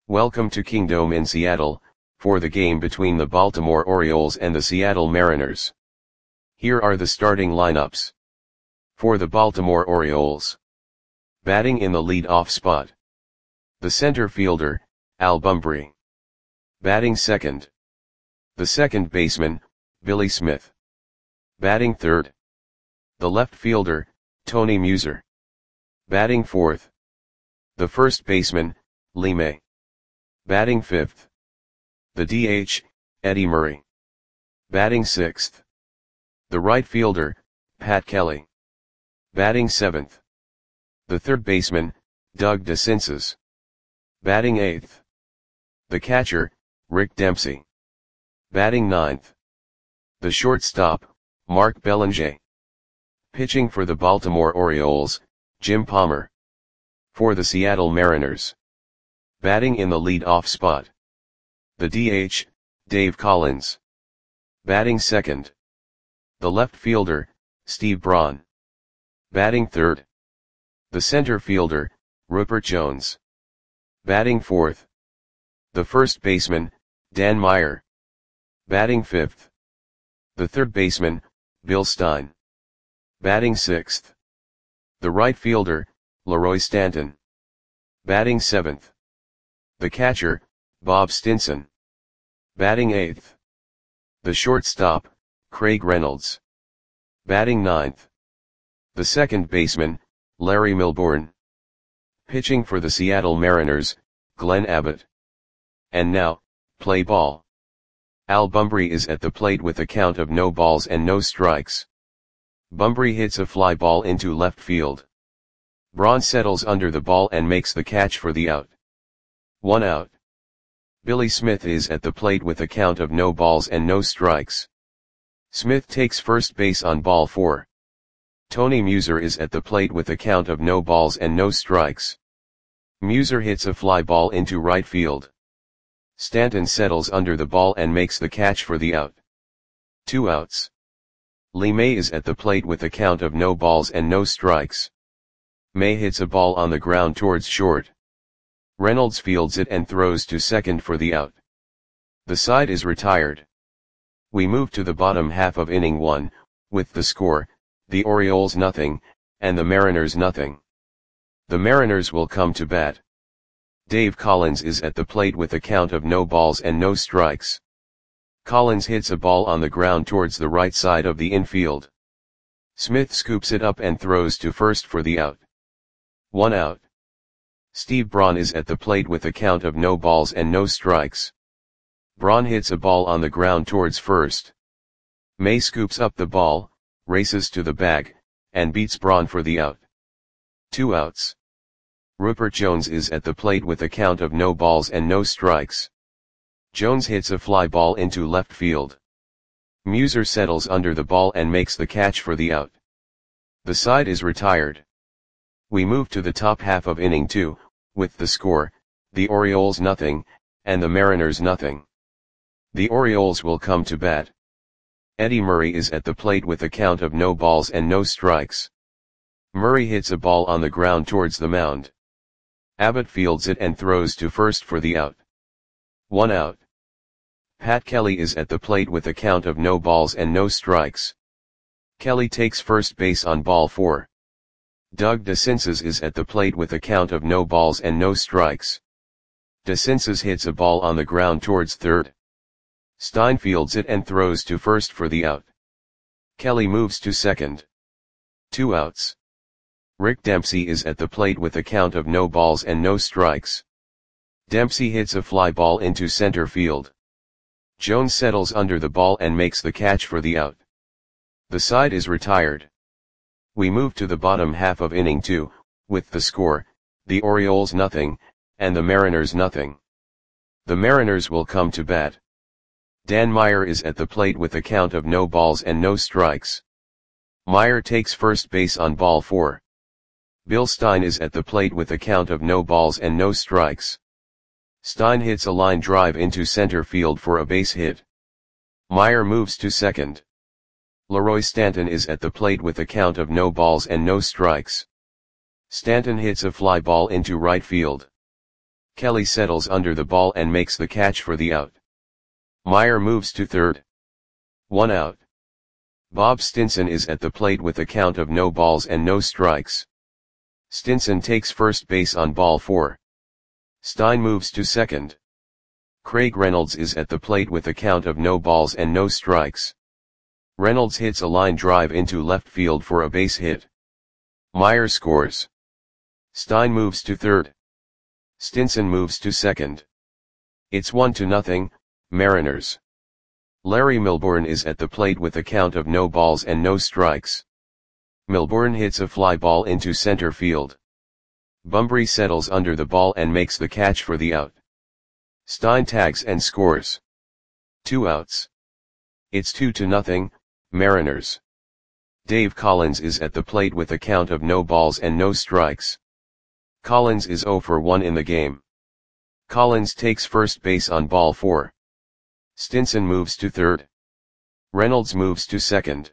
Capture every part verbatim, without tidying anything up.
Welcome to Kingdome in Seattle, for the game between the Baltimore Orioles and the Seattle Mariners. Here are the starting lineups. For the Baltimore Orioles. Batting in the lead-off spot. The center fielder, Al Bumbry. Batting second. The second baseman, Billy Smith. Batting third. The left fielder, Tony Muser. Batting fourth. The first baseman, Lee May. Batting fifth. The D H, Eddie Murray. Batting sixth. The right fielder, Pat Kelly. Batting seventh. The third baseman, Doug DeCinces. Batting eighth. The catcher, Rick Dempsey. Batting ninth. The shortstop, Mark Belanger. Pitching for the Baltimore Orioles, Jim Palmer. For the Seattle Mariners. Batting in the lead-off spot. The D H, Dave Collins. Batting second. The left fielder, Steve Braun. Batting third. The center fielder, Rupert Jones. Batting fourth. The first baseman, Dan Meyer. Batting fifth. The third baseman, Bill Stein. Batting sixth. The right fielder, Leroy Stanton. Batting seventh. The catcher, Bob Stinson. Batting eighth. The shortstop, Craig Reynolds. Batting ninth. The second baseman, Larry Milbourne. Pitching for the Seattle Mariners, Glenn Abbott. And now, play ball. Al Bumbry is at the plate with a count of no balls and no strikes. Bumbry hits a fly ball into left field. Braun settles under the ball and makes the catch for the out. One out. Billy Smith is at the plate with a count of no balls and no strikes. Smith takes first base on ball four. Tony Muser is at the plate with a count of no balls and no strikes. Muser hits a fly ball into right field. Stanton settles under the ball and makes the catch for the out. Two outs. Lee May is at the plate with a count of no balls and no strikes. May hits a ball on the ground towards short. Reynolds fields it and throws to second for the out. The side is retired. We move to the bottom half of inning one, with the score, the Orioles nothing, and the Mariners nothing. The Mariners will come to bat. Dave Collins is at the plate with a count of no balls and no strikes. Collins hits a ball on the ground towards the right side of the infield. Smith scoops it up and throws to first for the out. One out. Steve Braun is at the plate with a count of no balls and no strikes. Braun hits a ball on the ground towards first. May scoops up the ball, races to the bag, and beats Braun for the out. Two outs. Rupert Jones is at the plate with a count of no balls and no strikes. Jones hits a fly ball into left field. Muser settles under the ball and makes the catch for the out. The side is retired. We move to the top half of inning two, with the score, the Orioles nothing, and the Mariners nothing. The Orioles will come to bat. Eddie Murray is at the plate with a count of no balls and no strikes. Murray hits a ball on the ground towards the mound. Abbott fields it and throws to first for the out. One out. Pat Kelly is at the plate with a count of no balls and no strikes. Kelly takes first base on ball four. Doug DeCinces is at the plate with a count of no balls and no strikes. DeCinces hits a ball on the ground towards third. Stein fields it and throws to first for the out. Kelly moves to second. Two outs. Rick Dempsey is at the plate with a count of no balls and no strikes. Dempsey hits a fly ball into center field. Jones settles under the ball and makes the catch for the out. The side is retired. We move to the bottom half of inning two, with the score, the Orioles nothing, and the Mariners nothing. The Mariners will come to bat. Dan Meyer is at the plate with a count of no balls and no strikes. Meyer takes first base on ball four. Bill Stein is at the plate with a count of no balls and no strikes. Stein hits a line drive into center field for a base hit. Meyer moves to second. Leroy Stanton is at the plate with a count of no balls and no strikes. Stanton hits a fly ball into right field. Kelly settles under the ball and makes the catch for the out. Meyer moves to third. One out. Bob Stinson is at the plate with a count of no balls and no strikes. Stinson takes first base on ball four. Stein moves to second. Craig Reynolds is at the plate with a count of no balls and no strikes. Reynolds hits a line drive into left field for a base hit. Meyer scores. Stein moves to third. Stinson moves to second. It's one to nothing, Mariners. Larry Milbourne is at the plate with a count of no balls and no strikes. Milbourne hits a fly ball into center field. Bunbury settles under the ball and makes the catch for the out. Stein tags and scores. Two outs. It's two to nothing, Mariners. Dave Collins is at the plate with a count of no balls and no strikes. Collins is oh for one in the game. Collins takes first base on ball four. Stinson moves to third. Reynolds moves to second.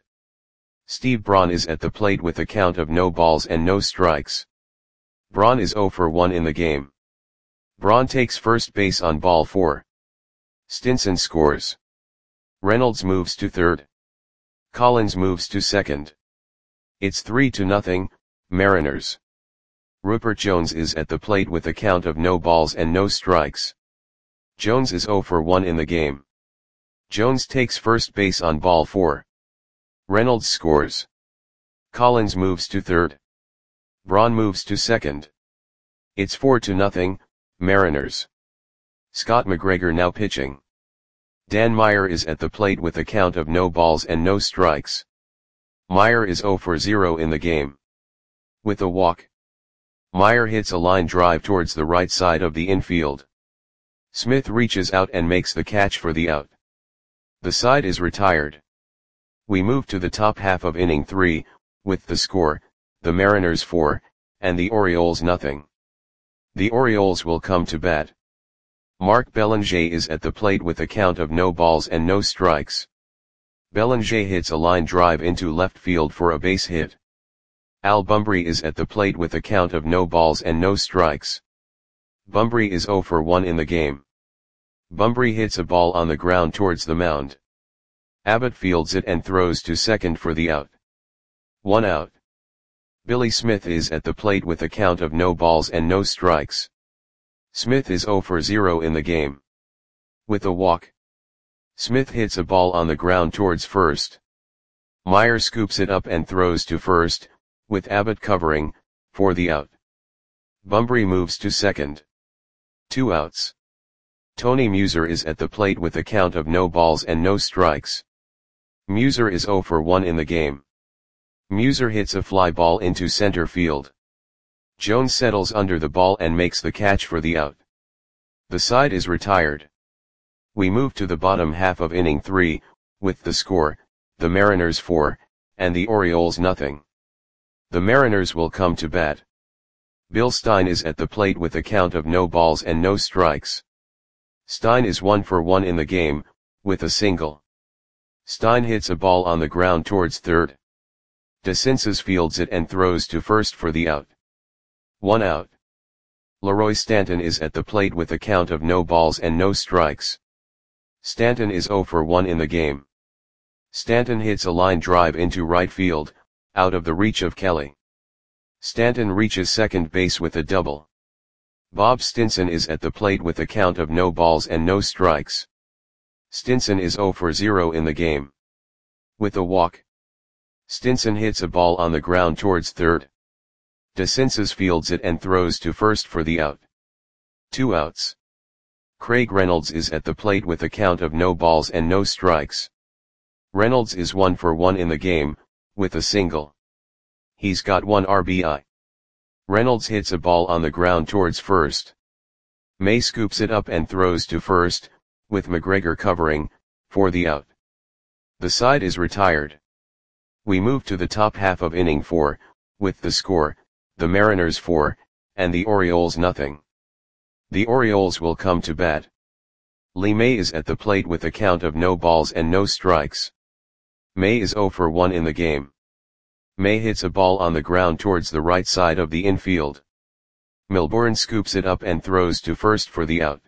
Steve Braun is at the plate with a count of no balls and no strikes. Braun is oh for one in the game. Braun takes first base on ball four. Stinson scores. Reynolds moves to third. Collins moves to second. It's three to nothing, Mariners. Rupert Jones is at the plate with a count of no balls and no strikes. Jones is oh for one in the game. Jones takes first base on ball four. Reynolds scores. Collins moves to third. Braun moves to second. It's four to nothing, Mariners. Scott McGregor now pitching. Dan Meyer is at the plate with a count of no balls and no strikes. Meyer is oh for zero in the game. With a walk. Meyer hits a line drive towards the right side of the infield. Smith reaches out and makes the catch for the out. The side is retired. We move to the top half of inning three, with the score, the Mariners four, and the Orioles nothing. The Orioles will come to bat. Mark Belanger is at the plate with a count of no balls and no strikes. Belanger hits a line drive into left field for a base hit. Al Bunbury is at the plate with a count of no balls and no strikes. Bunbury is oh for one in the game. Bunbury hits a ball on the ground towards the mound. Abbott fields it and throws to second for the out. One out. Billy Smith is at the plate with a count of no balls and no strikes. Smith is oh for zero in the game. With a walk. Smith hits a ball on the ground towards first. Meyer scoops it up and throws to first, with Abbott covering, for the out. Bunbury moves to second. Two outs. Tony Muser is at the plate with a count of no balls and no strikes. Muser is oh for one in the game. Muser hits a fly ball into center field. Jones settles under the ball and makes the catch for the out. The side is retired. We move to the bottom half of inning three, with the score, the Mariners four, and the Orioles nothing. The Mariners will come to bat. Bill Stein is at the plate with a count of no balls and no strikes. Stein is one for one in the game, with a single. Stein hits a ball on the ground towards third. DeCinces fields it and throws to first for the out. One out. Leroy Stanton is at the plate with a count of no balls and no strikes. Stanton is oh for one in the game. Stanton hits a line drive into right field, out of the reach of Kelly. Stanton reaches second base with a double. Bob Stinson is at the plate with a count of no balls and no strikes. Stinson is oh for zero in the game. With a walk. Stinson hits a ball on the ground towards third. DeCinces fields it and throws to first for the out. Two outs. Craig Reynolds is at the plate with a count of no balls and no strikes. Reynolds is one for one in the game, with a single. He's got one R B I. Reynolds hits a ball on the ground towards first. May scoops it up and throws to first, with McGregor covering, for the out. The side is retired. We move to the top half of inning four, with the score, the Mariners four, and the Orioles nothing. The Orioles will come to bat. Lee May is at the plate with a count of no balls and no strikes. May is oh for one in the game. May hits a ball on the ground towards the right side of the infield. Milbourne scoops it up and throws to first for the out.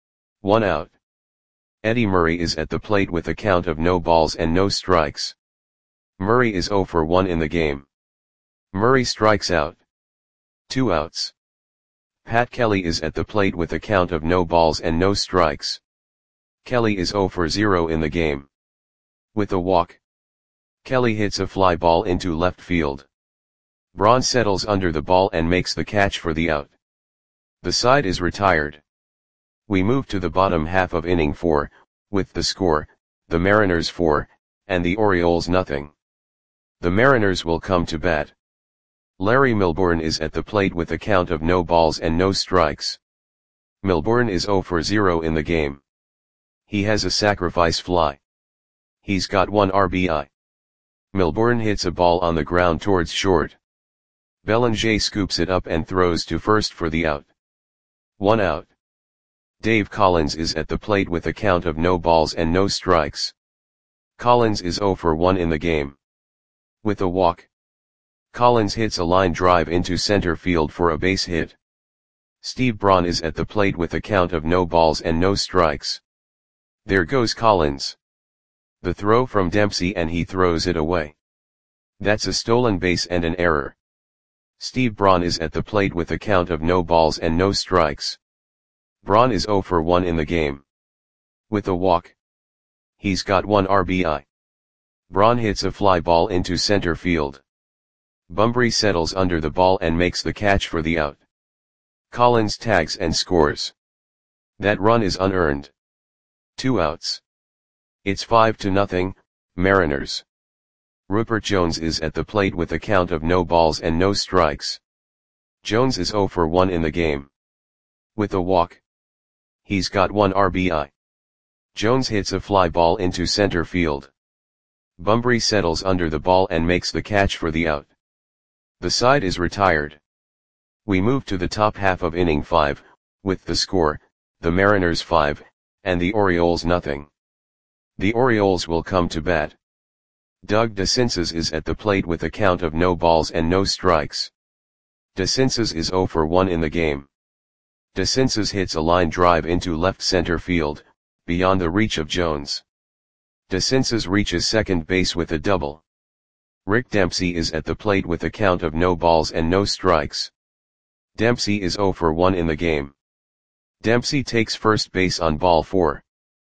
One out. Eddie Murray is at the plate with a count of no balls and no strikes. Murray is zero for one in the game. Murray strikes out. Two outs. Pat Kelly is at the plate with a count of no balls and no strikes. Kelly is zero for zero in the game. With a walk, Kelly hits a fly ball into left field. Braun settles under the ball and makes the catch for the out. The side is retired. We move to the bottom half of inning four, with the score, the Mariners four, and the Orioles nothing. The Mariners will come to bat. Larry Milbourne is at the plate with a count of no balls and no strikes. Milbourne is zero for zero in the game. He has a sacrifice fly. He's got one R B I. Milbourne hits a ball on the ground towards short. Bellinger scoops it up and throws to first for the out. One out. Dave Collins is at the plate with a count of no balls and no strikes. Collins is zero for one in the game. With a walk, Collins hits a line drive into center field for a base hit. Steve Braun is at the plate with a count of no balls and no strikes. There goes Collins. The throw from Dempsey and he throws it away. That's a stolen base and an error. Steve Braun is at the plate with a count of no balls and no strikes. Braun is zero for one in the game. With a walk, he's got one R B I. Braun hits a fly ball into center field. Bunbury settles under the ball and makes the catch for the out. Collins tags and scores. That run is unearned. Two outs. It's five to nothing, Mariners. Rupert Jones is at the plate with a count of no balls and no strikes. Jones is zero for one in the game. With a walk, he's got one R B I. Jones hits a fly ball into center field. Bunbury settles under the ball and makes the catch for the out. The side is retired. We move to the top half of inning five, with the score, the Mariners five, and the Orioles nothing. The Orioles will come to bat. Doug DeCinces is at the plate with a count of no balls and no strikes. DeCinces is zero for one in the game. DeCinces hits a line drive into left center field, beyond the reach of Jones. DeCinces reaches second base with a double. Rick Dempsey is at the plate with a count of no balls and no strikes. Dempsey is zero for one in the game. Dempsey takes first base on ball four.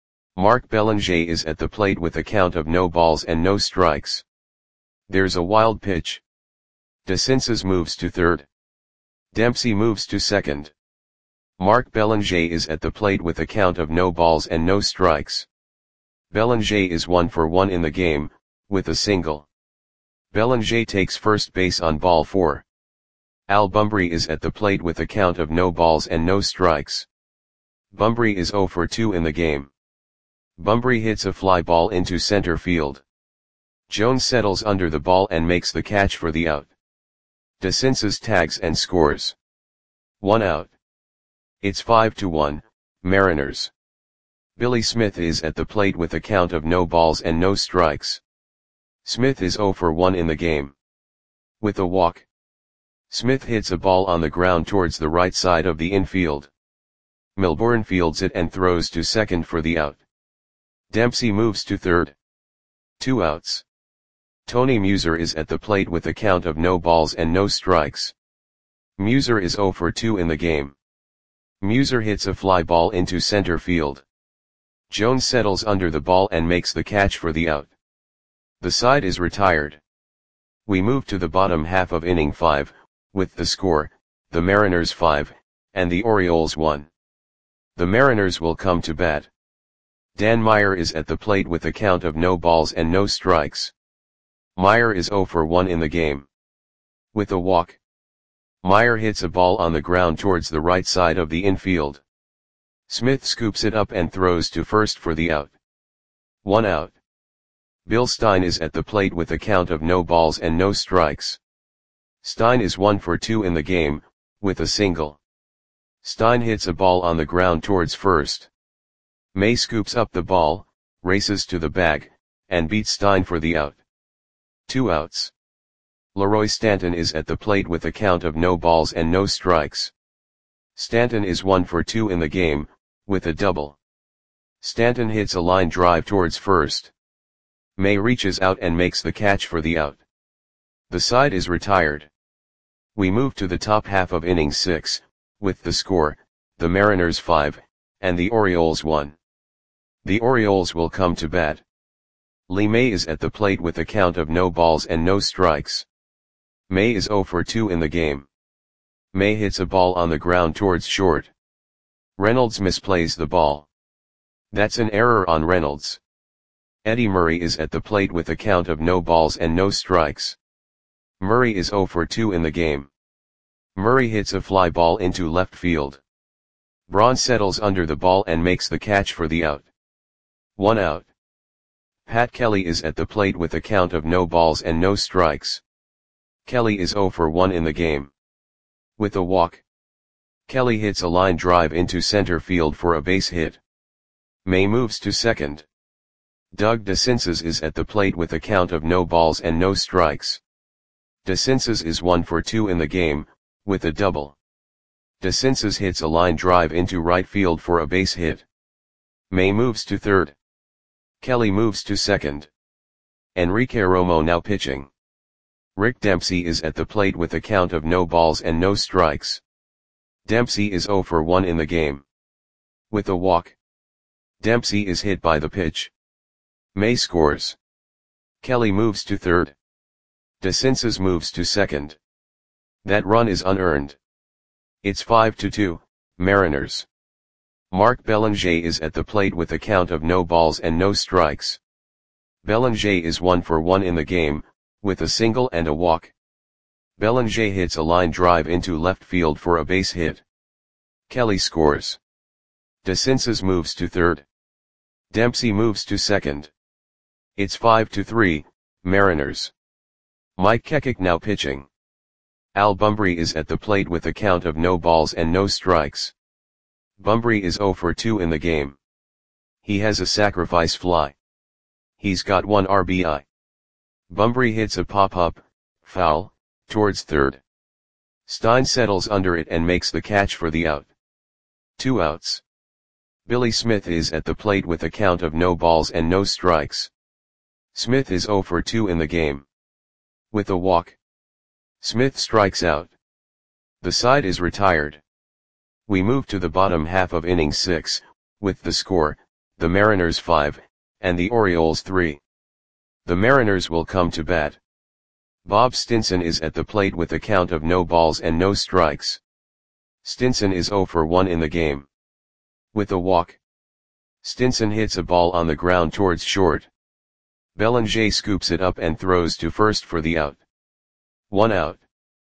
Mark Bellinger is at the plate with a count of no balls and no strikes. There's a wild pitch. DeCinces moves to third. Dempsey moves to second. Mark Bellinger is at the plate with a count of no balls and no strikes. Bellinger is one for one in the game, with a single. Bellinger takes first base on ball four. Al Bunbury is at the plate with a count of no balls and no strikes. Bunbury is zero for two in the game. Bunbury hits a fly ball into center field. Jones settles under the ball and makes the catch for the out. DeCinces tags and scores. One out. It's five to one, Mariners. Billy Smith is at the plate with a count of no balls and no strikes. Smith is zero for one in the game. With a walk, Smith hits a ball on the ground towards the right side of the infield. Milbourne fields it and throws to second for the out. Dempsey moves to third. Two outs. Tony Muser is at the plate with a count of no balls and no strikes. Muser is zero for two in the game. Muser hits a fly ball into center field. Jones settles under the ball and makes the catch for the out. The side is retired. We move to the bottom half of inning five, with the score, the Mariners five, and the Orioles one. The Mariners will come to bat. Dan Meyer is at the plate with a count of no balls and no strikes. Meyer is zero for one in the game. With a walk, Meyer hits a ball on the ground towards the right side of the infield. Smith scoops it up and throws to first for the out. One out. Bill Stein is at the plate with a count of no balls and no strikes. Stein is one for two in the game, with a single. Stein hits a ball on the ground towards first. May scoops up the ball, races to the bag, and beats Stein for the out. Two outs. Leroy Stanton is at the plate with a count of no balls and no strikes. Stanton is one for two in the game, with a double. Stanton hits a line drive towards first. May reaches out and makes the catch for the out. The side is retired. We move to the top half of inning six, with the score, the Mariners five, and the Orioles one. The Orioles will come to bat. Lee May is at the plate with a count of no balls and no strikes. May is zero for two in the game. May hits a ball on the ground towards short. Reynolds misplays the ball. That's an error on Reynolds. Eddie Murray is at the plate with a count of no balls and no strikes. Murray is zero for two in the game. Murray hits a fly ball into left field. Braun settles under the ball and makes the catch for the out. One out. Pat Kelly is at the plate with a count of no balls and no strikes. Kelly is zero for one in the game. With a walk, Kelly hits a line drive into center field for a base hit. May moves to second. Doug DeCinces is at the plate with a count of no balls and no strikes. DeCinces is one for two in the game, with a double. DeCinces hits a line drive into right field for a base hit. May moves to third. Kelly moves to second. Enrique Romo now pitching. Rick Dempsey is at the plate with a count of no balls and no strikes. Dempsey is zero for one in the game. With a walk, Dempsey is hit by the pitch. May scores. Kelly moves to third. DeCinces moves to second. That run is unearned. It's five to two, Mariners. Mark Belanger is at the plate with a count of no balls and no strikes. Belanger is one for one in the game, with a single and a walk. Belanger hits a line drive into left field for a base hit. Kelly scores. DeCinces moves to third. Dempsey moves to second. It's five to three, Mariners. Mike Kekik now pitching. Al Bumbry is at the plate with a count of no balls and no strikes. Bumbry is zero for two in the game. He has a sacrifice fly. He's got one R B I. Bumbry hits a pop-up, foul, towards third. Stein settles under it and makes the catch for the out. Two outs. Billy Smith is at the plate with a count of no balls and no strikes. Smith is zero for two in the game. With a walk, Smith strikes out. The side is retired. We move to the bottom half of inning six, with the score, the Mariners five, and the Orioles three. The Mariners will come to bat. Bob Stinson is at the plate with a count of no balls and no strikes. Stinson is zero for one in the game. With a walk, Stinson hits a ball on the ground towards short. Belanger scoops it up and throws to first for the out. One out.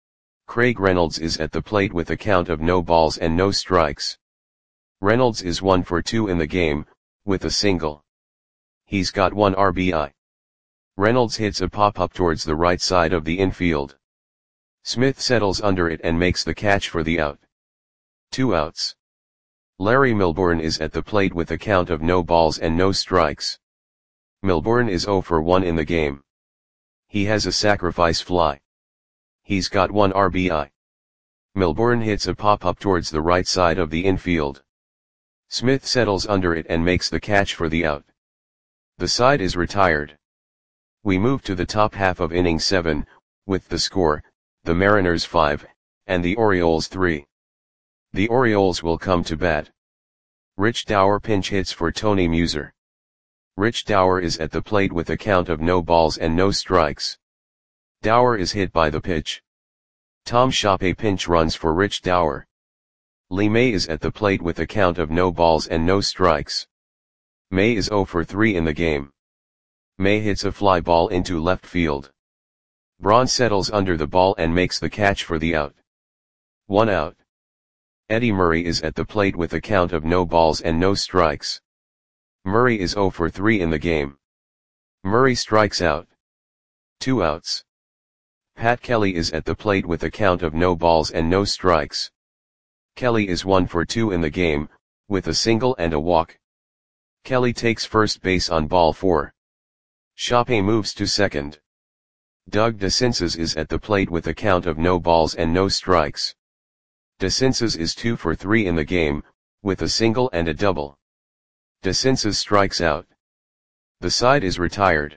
Craig Reynolds is at the plate with a count of no balls and no strikes. Reynolds is one for two in the game, with a single. He's got one R B I. Reynolds hits a pop-up towards the right side of the infield. Smith settles under it and makes the catch for the out. Two outs. Larry Milbourne is at the plate with a count of no balls and no strikes. Milbourne is zero for one in the game. He has a sacrifice fly. He's got one R B I. Milbourne hits a pop-up towards the right side of the infield. Smith settles under it and makes the catch for the out. The side is retired. We move to the top half of inning seven, with the score, the Mariners five, and the Orioles three. The Orioles will come to bat. Rich Dower pinch hits for Tony Muser. Rich Dower is at the plate with a count of no balls and no strikes. Dower is hit by the pitch. Tom Shoppe pinch runs for Rich Dower. Lee May is at the plate with a count of no balls and no strikes. May is zero for three in the game. May hits a fly ball into left field. Braun settles under the ball and makes the catch for the out. One out. Eddie Murray is at the plate with a count of no balls and no strikes. Murray is zero for three in the game. Murray strikes out. Two outs. Pat Kelly is at the plate with a count of no balls and no strikes. Kelly is one for two in the game, with a single and a walk. Kelly takes first base on ball four. Shoppe moves to second. Doug DeCinces is at the plate with a count of no balls and no strikes. DeCinces is two for three in the game, with a single and a double. DeCinces strikes out. The side is retired.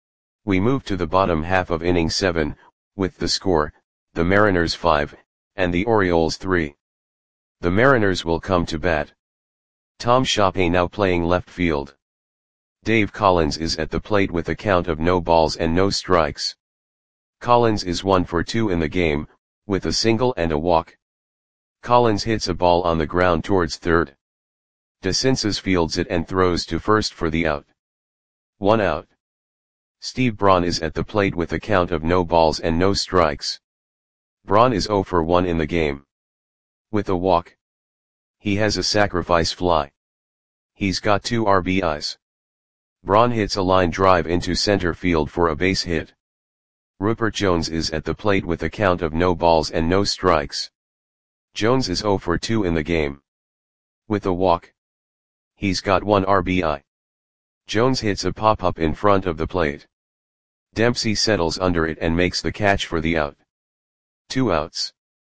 We move to the bottom half of inning seven, with the score, the Mariners five, and the Orioles three. The Mariners will come to bat. Tom Shoppe now playing left field. Dave Collins is at the plate with a count of no balls and no strikes. Collins is one for two in the game, with a single and a walk. Collins hits a ball on the ground towards third. DeCinces fields it and throws to first for the out. One out. Steve Braun is at the plate with a count of no balls and no strikes. Braun is zero for one in the game. With a walk. He has a sacrifice fly. He's got two R B Is. Braun hits a line drive into center field for a base hit. Rupert Jones is at the plate with a count of no balls and no strikes. Jones is zero for two in the game. With a walk. He's got one R B I. Jones hits a pop-up in front of the plate. Dempsey settles under it and makes the catch for the out. Two outs.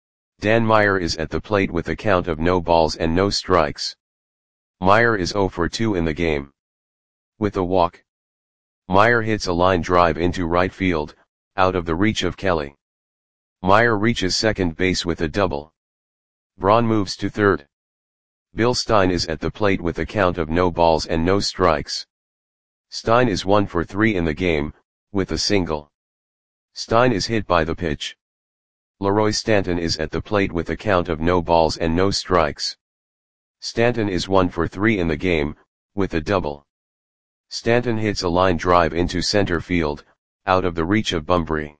Dan Meyer is at the plate with a count of no balls and no strikes. Meyer is zero for two in the game. With a walk. Meyer hits a line drive into right field, out of the reach of Kelly. Meyer reaches second base with a double. Braun moves to third. Bill Stein is at the plate with a count of no balls and no strikes. Stein is one for three in the game, with a single. Stein is hit by the pitch. Leroy Stanton is at the plate with a count of no balls and no strikes. Stanton is one for three in the game, with a double. Stanton hits a line drive into center field, out of the reach of Bunbury.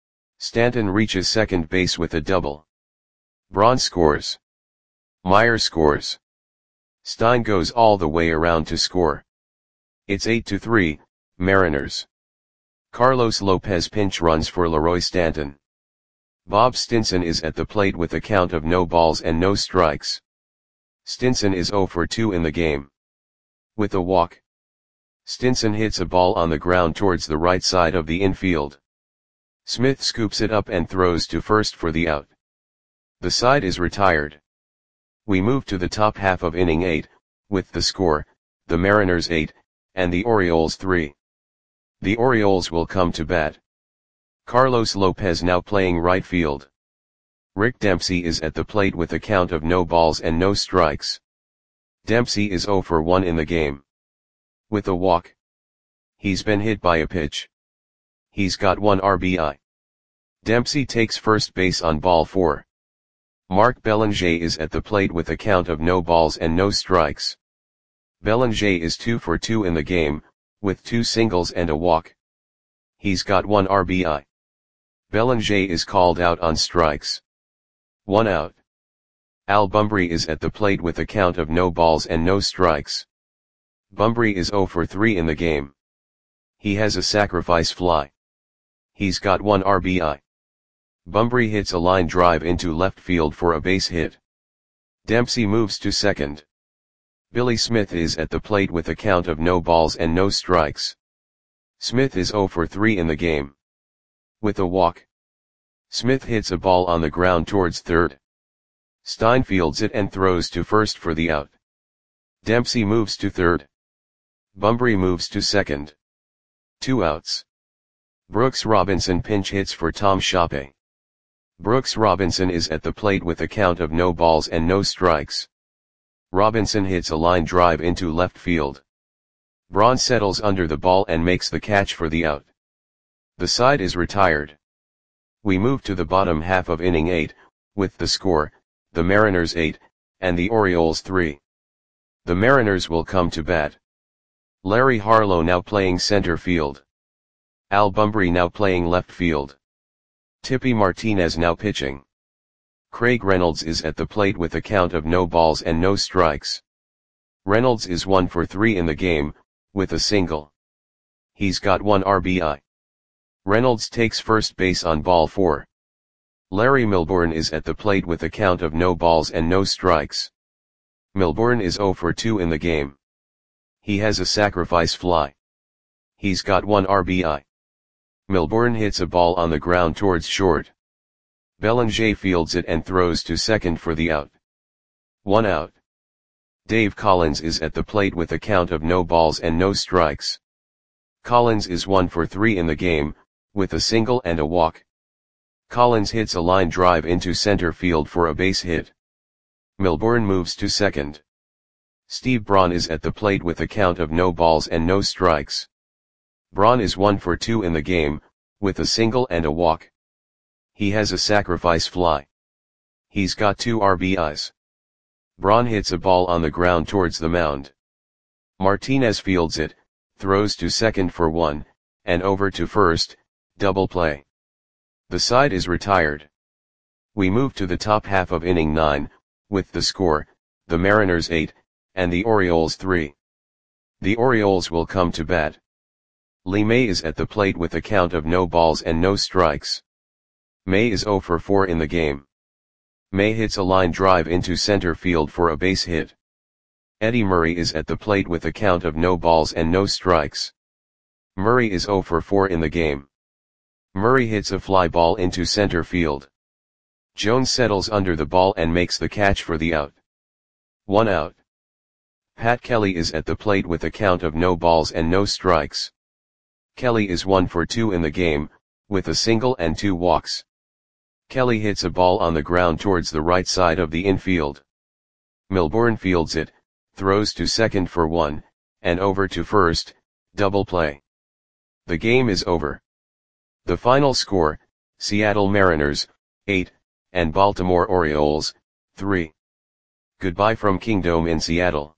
Stanton reaches second base with a double. Braun scores. Meyer scores. Stein goes all the way around to score. It's eight to three, Mariners. Carlos Lopez pinch runs for Leroy Stanton. Bob Stinson is at the plate with a count of no balls and no strikes. Stinson is zero for two in the game. With a walk. Stinson hits a ball on the ground towards the right side of the infield. Smith scoops it up and throws to first for the out. The side is retired. We move to the top half of inning eight, with the score, the Mariners eight, and the Orioles three. The Orioles will come to bat. Carlos Lopez now playing right field. Rick Dempsey is at the plate with a count of no balls and no strikes. Dempsey is zero for one in the game. With a walk. He's been hit by a pitch. He's got one R B I. Dempsey takes first base on ball four. Mark Belanger is at the plate with a count of no balls and no strikes. Belanger is two for two in the game, with two singles and a walk. He's got one R B I. Belanger is called out on strikes. One out. Al Bunbury is at the plate with a count of no balls and no strikes. Bunbury is zero for three in the game. He has a sacrifice fly. He's got one R B I. Bunbury hits a line drive into left field for a base hit. Dempsey moves to second. Billy Smith is at the plate with a count of no balls and no strikes. Smith is zero for three in the game. With a walk. Smith hits a ball on the ground towards third. Stein fields it and throws to first for the out. Dempsey moves to third. Bunbury moves to second. Two outs. Brooks Robinson pinch hits for Tom Shoppe. Brooks Robinson is at the plate with a count of no balls and no strikes. Robinson hits a line drive into left field. Braun settles under the ball and makes the catch for the out. The side is retired. We move to the bottom half of inning eight, with the score, the Mariners eight, and the Orioles three. The Mariners will come to bat. Larry Harlow now playing center field. Al Bunbury now playing left field. Tippy Martinez now pitching. Craig Reynolds is at the plate with a count of no balls and no strikes. Reynolds is one for three in the game, with a single. He's got one R B I. Reynolds takes first base on ball four. Larry Milbourne is at the plate with a count of no balls and no strikes. Milbourne is zero for two in the game. He has a sacrifice fly. He's got one R B I. Milbourne hits a ball on the ground towards short. Bellinger fields it and throws to second for the out. One out. Dave Collins is at the plate with a count of no balls and no strikes. Collins is one for three in the game, with a single and a walk. Collins hits a line drive into center field for a base hit. Milbourne moves to second. Steve Braun is at the plate with a count of no balls and no strikes. Braun is one for two in the game, with a single and a walk. He has a sacrifice fly. He's got two R B Is. Braun hits a ball on the ground towards the mound. Martinez fields it, throws to second for one, and over to first, double play. The side is retired. We move to the top half of inning nine, with the score, the Mariners eight, and the Orioles three. The Orioles will come to bat. Lee May is at the plate with a count of no balls and no strikes. May is zero for four in the game. May hits a line drive into center field for a base hit. Eddie Murray is at the plate with a count of no balls and no strikes. Murray is zero for four in the game. Murray hits a fly ball into center field. Jones settles under the ball and makes the catch for the out. One out. Pat Kelly is at the plate with a count of no balls and no strikes. Kelly is one for two in the game, with a single and two walks. Kelly hits a ball on the ground towards the right side of the infield. Milbourne fields it, throws to second for one, and over to first, double play. The game is over. The final score, Seattle Mariners, eight, and Baltimore Orioles, three. Goodbye from Kingdome in Seattle.